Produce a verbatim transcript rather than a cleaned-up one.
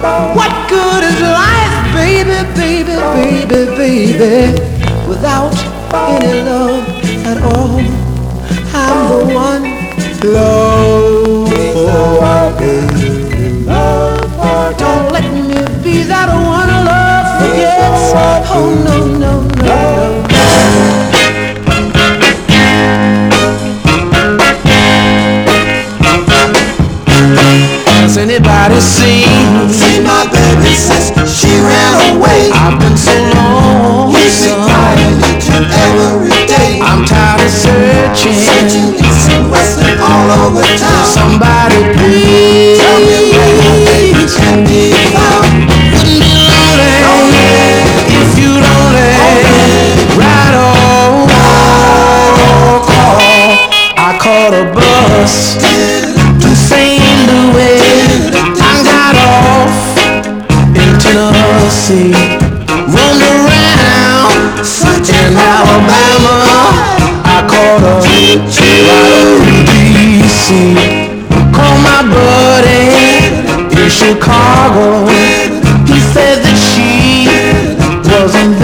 What good is life, baby, baby, baby, baby, without any love at all? I'm the one love for, baby. Don't let me be that one love forgets. Oh no, no, no, no. Has anybody seen See my baby since she ran away. I've been so long, We sit crying each and every day. I'm tired of searching, Searching east and west and all over town. somebody please Tell me where my baby can be found. Wouldn't be lonely, Lonely. if you'd only ride on, call. I caught a bus to Saint Louis. I got off in Tennessee, roamed around in Alabama. I caught a ride to D C. Called my buddy in Chicago. He said that she wasn't